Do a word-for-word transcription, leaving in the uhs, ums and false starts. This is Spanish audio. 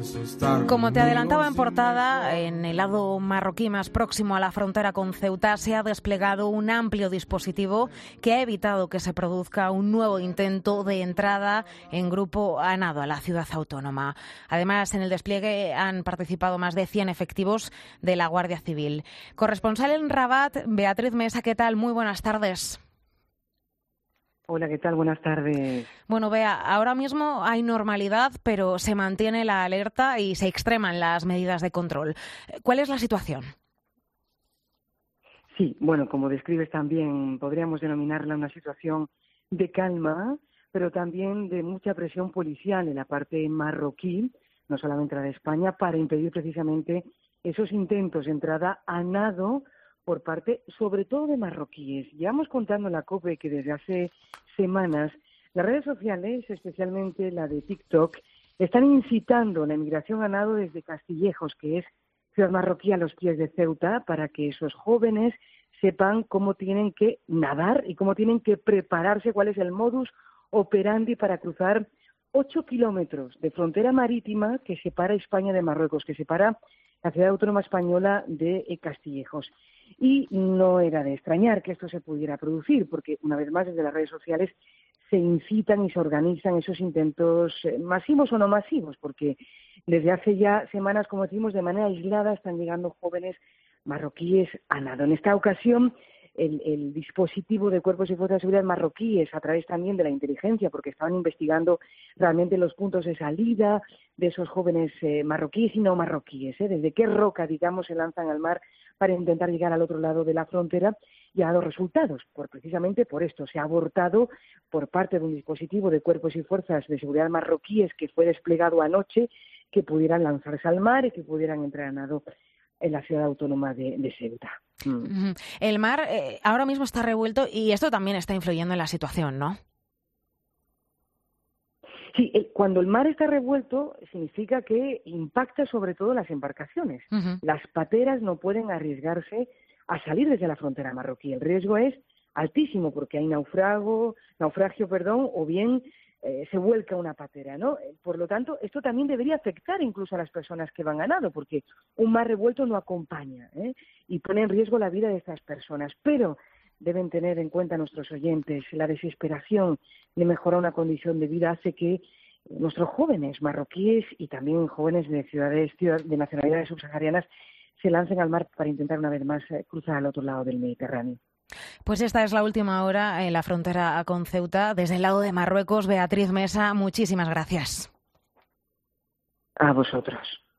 Como te adelantaba en portada, en el lado marroquí más próximo a la frontera con Ceuta se ha desplegado un amplio dispositivo que ha evitado que se produzca un nuevo intento de entrada en grupo a nado a la ciudad autónoma. Además, en el despliegue han participado más de cien efectivos de la Guardia Civil. Corresponsal en Rabat, Beatriz Mesa, ¿qué tal? Muy buenas tardes. Hola, ¿qué tal? Buenas tardes. Bueno, Bea, ahora mismo hay normalidad, pero se mantiene la alerta y se extreman las medidas de control. ¿Cuál es la situación? Sí, bueno, como describes también, podríamos denominarla una situación de calma, pero también de mucha presión policial en la parte marroquí, no solamente la de España, para impedir precisamente esos intentos de entrada a nado por parte, sobre todo, de marroquíes. Llevamos contando en la COPE que desde hace semanas las redes sociales, especialmente la de TikTok, están incitando la emigración a nado desde Castillejos, que es ciudad marroquí a los pies de Ceuta, para que esos jóvenes sepan cómo tienen que nadar y cómo tienen que prepararse, cuál es el modus operandi para cruzar ocho kilómetros de frontera marítima que separa España de Marruecos, que separa la ciudad autónoma española de Castillejos. Y no era de extrañar que esto se pudiera producir, porque una vez más desde las redes sociales se incitan y se organizan esos intentos masivos o no masivos, porque desde hace ya semanas, como decimos, de manera aislada están llegando jóvenes marroquíes a nado. En esta ocasión, el, el dispositivo de cuerpos y fuerzas de seguridad marroquíes, a través también de la inteligencia, porque estaban investigando realmente los puntos de salida de esos jóvenes eh, marroquíes y no marroquíes, ¿eh? Desde qué roca, digamos, se lanzan al mar para intentar llegar al otro lado de la frontera, y ha dado resultados, por, precisamente por esto. Se ha abortado por parte de un dispositivo de cuerpos y fuerzas de seguridad marroquíes que fue desplegado anoche, que pudieran lanzarse al mar y que pudieran entrar a nado en la ciudad autónoma de, de Ceuta. Mm. El mar eh, ahora mismo está revuelto y esto también está influyendo en la situación, ¿no? Sí, el, cuando el mar está revuelto significa que impacta sobre todo las embarcaciones. Uh-huh. Las pateras no pueden arriesgarse a salir desde la frontera marroquí. El riesgo es altísimo porque hay naufrago, naufragio, perdón, o bien eh, se vuelca una patera, ¿no? Por lo tanto, esto también debería afectar incluso a las personas que van a nado, porque un mar revuelto no acompaña, ¿eh? Y pone en riesgo la vida de estas personas. Pero deben tener en cuenta nuestros oyentes, la desesperación de mejorar una condición de vida hace que nuestros jóvenes marroquíes y también jóvenes de ciudades de nacionalidades subsaharianas se lancen al mar para intentar una vez más cruzar al otro lado del Mediterráneo. Pues esta es la última hora en la frontera con Ceuta. Desde el lado de Marruecos, Beatriz Mesa, muchísimas gracias. A vosotros.